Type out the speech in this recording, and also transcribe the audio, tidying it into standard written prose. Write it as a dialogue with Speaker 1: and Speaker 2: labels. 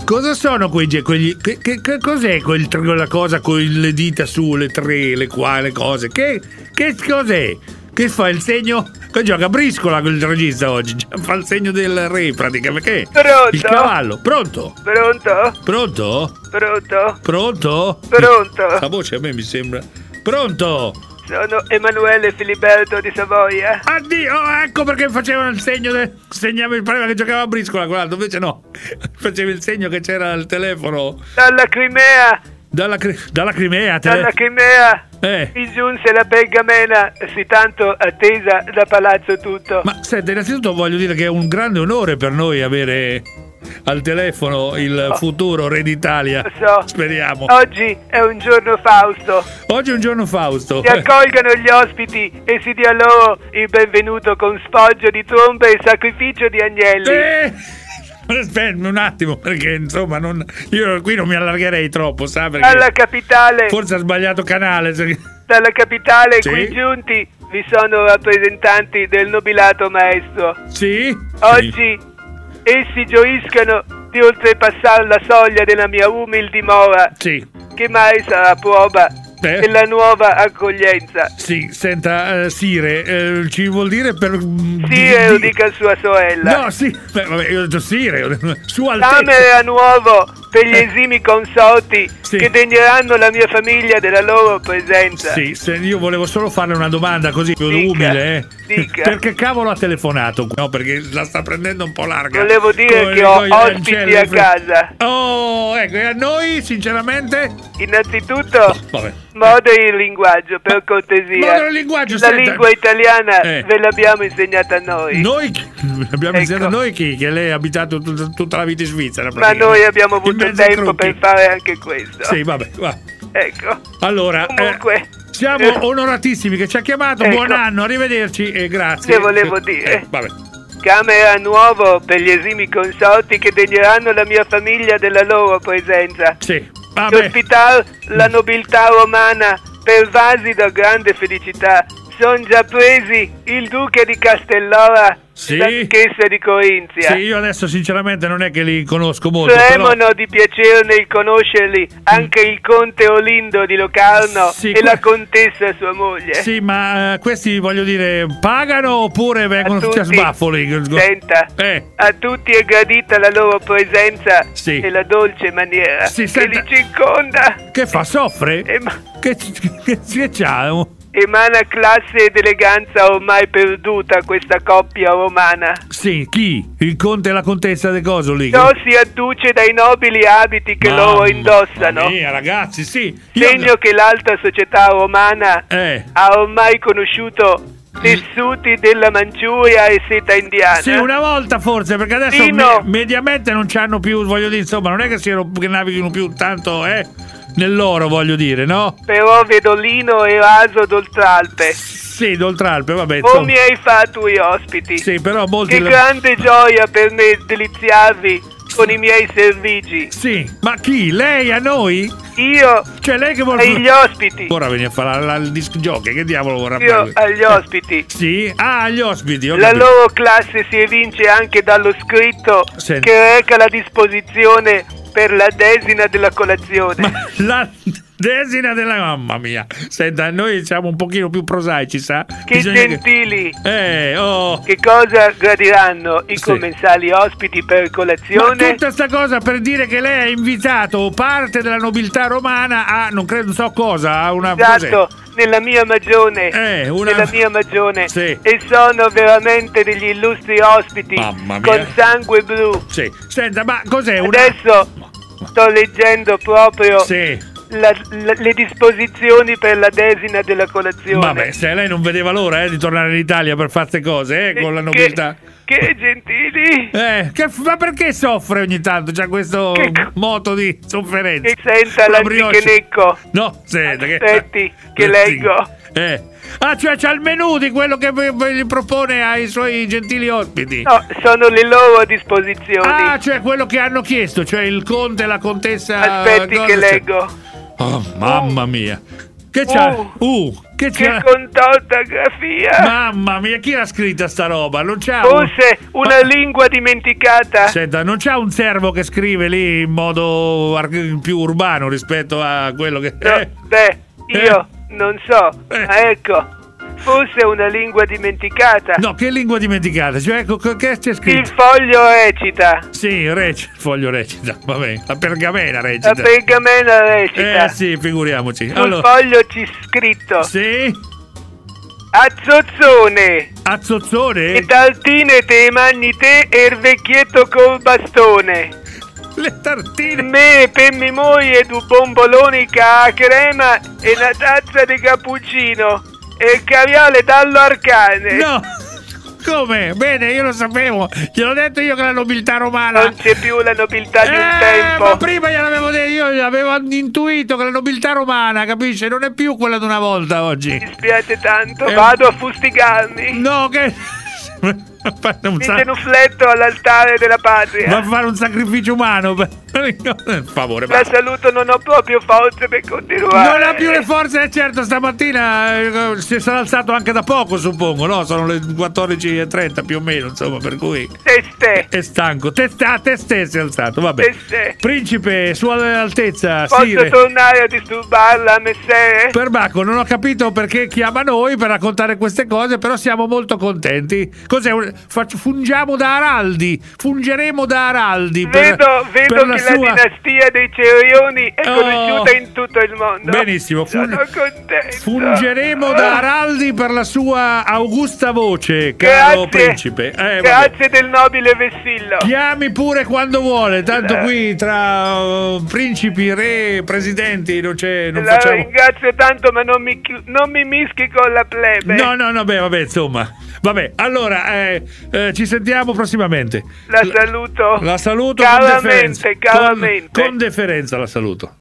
Speaker 1: Cosa sono quegli cos'è quella cosa con le dita su, le tre, le cose? Che cos'è? Che fa il segno? Che gioca a briscola quel regista oggi. Fa il segno del re praticamente. Che?
Speaker 2: Pronto?
Speaker 1: Il cavallo. Pronto?
Speaker 2: Pronto?
Speaker 1: Pronto?
Speaker 2: Pronto?
Speaker 1: Pronto?
Speaker 2: Pronto?
Speaker 1: La voce a me mi sembra. Pronto?
Speaker 2: Sono Emanuele Filiberto di Savoia.
Speaker 1: Addio, ecco perché facevano il segno segnava il pareva che giocava a briscola quell'altro, invece no. Faceva il segno che c'era al telefono.
Speaker 2: Dalla Crimea.
Speaker 1: Dalla Crimea.
Speaker 2: Dalla Crimea.
Speaker 1: Mi
Speaker 2: giunse la pergamena, sì tanto attesa da Palazzo Tutto.
Speaker 1: Ma senta, innanzitutto voglio dire che è un grande onore per noi avere al telefono il futuro re d'Italia.
Speaker 2: Lo so.
Speaker 1: Speriamo.
Speaker 2: Oggi è un giorno Fausto.
Speaker 1: Oggi è un giorno Fausto.
Speaker 2: Si accolgano gli ospiti e si dia loro il benvenuto con sfoggio di trombe e sacrificio di agnelli.
Speaker 1: Aspetta un attimo, perché insomma io qui non mi allargherei troppo, sa? Perché
Speaker 2: Dalla capitale.
Speaker 1: Forse ha sbagliato canale.
Speaker 2: Dalla capitale,
Speaker 1: sì?
Speaker 2: Qui giunti vi sono rappresentanti del nobilato maestro.
Speaker 1: Sì?
Speaker 2: Oggi essi gioiscano di oltrepassare la soglia della mia umile dimora.
Speaker 1: Sì.
Speaker 2: Che mai sarà prova della nuova accoglienza.
Speaker 1: Sì, senta, Sire, ci vuol dire per...
Speaker 2: Sire, lo dica a sua sorella.
Speaker 1: No, sì, vabbè, io ho detto Sire, Sua Altezza.
Speaker 2: Camera nuovo per gli esimi consorti che degneranno la mia famiglia della loro presenza.
Speaker 1: Sì, io volevo solo farle una domanda così, umile,
Speaker 2: Dica.
Speaker 1: Perché cavolo ha telefonato? No, perché la sta prendendo un po' larga.
Speaker 2: Volevo dire che ho ospiti a casa.
Speaker 1: Oh, ecco, e a noi, sinceramente?
Speaker 2: Innanzitutto,
Speaker 1: vabbè.
Speaker 2: moderi il linguaggio, per cortesia.
Speaker 1: Moderi il linguaggio,
Speaker 2: la lingua italiana ve l'abbiamo insegnata noi.
Speaker 1: Noi? Abbiamo insegnato noi chi? Che lei ha abitato tutta la vita in Svizzera.
Speaker 2: Ma noi abbiamo avuto tempo per fare anche questo.
Speaker 1: Sì, vabbè, va.
Speaker 2: Ecco.
Speaker 1: Allora,
Speaker 2: comunque,
Speaker 1: siamo onoratissimi che ci ha chiamato.
Speaker 2: Ecco.
Speaker 1: Buon anno, arrivederci e grazie.
Speaker 2: Che volevo dire?
Speaker 1: Vabbè.
Speaker 2: Camera nuovo per gli esimi consorti che degneranno la mia famiglia della loro presenza.
Speaker 1: Sì.
Speaker 2: Di ospitare la nobiltà romana per vasi da grande felicità. Sono già presi il duca di Castellora e la duchessa di Corinzia.
Speaker 1: Sì, io adesso sinceramente non è che li conosco molto.
Speaker 2: Tremono di piacere nel conoscerli anche il conte Olindo di Locarno e la contessa sua moglie.
Speaker 1: Sì, ma questi, voglio dire, pagano oppure vengono tutti a sbaffoli?
Speaker 2: Senta, a tutti è gradita la loro presenza e la dolce maniera che li circonda.
Speaker 1: Che fa? Soffre? Che c'ha?
Speaker 2: Emana classe ed eleganza ormai perduta questa coppia romana.
Speaker 1: Sì, chi? Il conte e la contessa de Cosoli?
Speaker 2: Ciò si adduce dai nobili abiti che loro indossano.
Speaker 1: Mamma mia, ragazzi, sì.
Speaker 2: Segno che l'alta società romana ha ormai conosciuto tessuti della Manciuria e seta indiana.
Speaker 1: Sì, una volta forse, perché adesso mediamente non c'hanno più, voglio dire, insomma, non è che navighino più tanto, nell'oro, voglio dire, no?
Speaker 2: Però vedo lino e raso d'Oltralpe.
Speaker 1: Sì, d'Oltralpe, vabbè.
Speaker 2: O miei fatui ospiti.
Speaker 1: Sì, però molti...
Speaker 2: Che grande gioia per me deliziarvi con i miei servigi.
Speaker 1: Sì, ma chi? Lei a noi?
Speaker 2: Io?
Speaker 1: Cioè lei che vuole...
Speaker 2: Agli ospiti.
Speaker 1: Ora vieni a fare il disc jockey, che diavolo vorrà fare?
Speaker 2: Io agli ospiti.
Speaker 1: Sì? Ah, agli ospiti,
Speaker 2: La loro classe si evince anche dallo scritto che reca la disposizione per la desina della colazione.
Speaker 1: Ma la desina della... Mamma mia. Senta, noi siamo un pochino più prosaici, sa?
Speaker 2: Che gentili.
Speaker 1: Oh.
Speaker 2: Che cosa gradiranno i commensali ospiti per colazione?
Speaker 1: Ma tutta sta cosa per dire che lei ha invitato parte della nobiltà romana a, non credo, so cosa, a una...
Speaker 2: Esatto, nella mia magione. Nella mia magione.
Speaker 1: Sì.
Speaker 2: E sono veramente degli illustri ospiti.
Speaker 1: Mamma mia.
Speaker 2: Con sangue blu.
Speaker 1: Sì. Senta, ma cos'è
Speaker 2: Adesso sto leggendo proprio le disposizioni per la desina della colazione.
Speaker 1: Vabbè, se lei non vedeva l'ora di tornare in Italia per fare queste cose, con la nobiltà.
Speaker 2: Che gentili!
Speaker 1: Ma perché soffre ogni tanto? C'ha questo moto di sofferenza.
Speaker 2: Che senta l'antichenecco.
Speaker 1: No, senta.
Speaker 2: Aspetti, che leggo.
Speaker 1: Ah, cioè c'ha il menù di quello che gli propone ai suoi gentili ospiti.
Speaker 2: No, sono le loro disposizioni.
Speaker 1: Ah, cioè quello che hanno chiesto, cioè il conte e la contessa.
Speaker 2: Aspetti che leggo.
Speaker 1: Oh, mamma mia. Che c'ha? Che
Speaker 2: contorta grafia!
Speaker 1: Mamma mia, chi l'ha scritta sta roba? Non c'ha
Speaker 2: forse una lingua dimenticata.
Speaker 1: Senta, non c'ha un servo che scrive lì in modo più urbano rispetto a quello che...
Speaker 2: Io non so, ma ecco, forse una lingua dimenticata.
Speaker 1: No, che lingua dimenticata? Cioè, che c'è scritto?
Speaker 2: Il foglio recita.
Speaker 1: Sì, il foglio recita, vabbè, la pergamena recita.
Speaker 2: La pergamena recita.
Speaker 1: Sì, figuriamoci.
Speaker 2: Sul foglio c'è scritto.
Speaker 1: Sì?
Speaker 2: Azzozzone.
Speaker 1: Azzozzone?
Speaker 2: Le tartine te mangi te e il vecchietto col bastone.
Speaker 1: Le tartine?
Speaker 2: Me per mia moglie due bomboloni a crema e una tazza di cappuccino e il caviale dallo arcane.
Speaker 1: No! Come? Bene, io lo sapevo. Gliel'ho detto io che la nobiltà romana...
Speaker 2: Non c'è più la nobiltà di un tempo.
Speaker 1: Ma prima gliel'avevo detto, io l'avevo intuito che la nobiltà romana, capisce? Non è più quella di una volta oggi.
Speaker 2: Mi dispiace tanto, vado a fustigarmi.
Speaker 1: No, che...
Speaker 2: Mi genufletto all'altare della patria.
Speaker 1: Va a fare un sacrificio umano per favore.
Speaker 2: La saluto, non ho proprio forze per continuare.
Speaker 1: Non ha più le forze, certo, stamattina si sarà alzato anche da poco, suppongo, no? Sono le 14:30 più o meno, insomma, per cui è stanco. Te si è alzato, vabbè. Principe, Sua Altezza,
Speaker 2: posso tornare a disturbarla, messere?
Speaker 1: Perbacco, non ho capito perché chiama noi per raccontare queste cose, però siamo molto contenti. Cos'è? Fungeremo da araldi.
Speaker 2: Vedo che la dinastia dei Cerioni è conosciuta in tutto il mondo.
Speaker 1: Benissimo.
Speaker 2: Sono contento.
Speaker 1: Fungeremo da araldi per la sua augusta voce, caro principe.
Speaker 2: Grazie del nobile vessillo.
Speaker 1: Chiami pure quando vuole, tanto qui tra principi, re, presidenti non facciamo...
Speaker 2: ringrazio tanto, ma non mi mischi con la plebe.
Speaker 1: No, vabbè, insomma. Vabbè, allora ci sentiamo prossimamente.
Speaker 2: La saluto
Speaker 1: caramente. Con deferenza la saluto.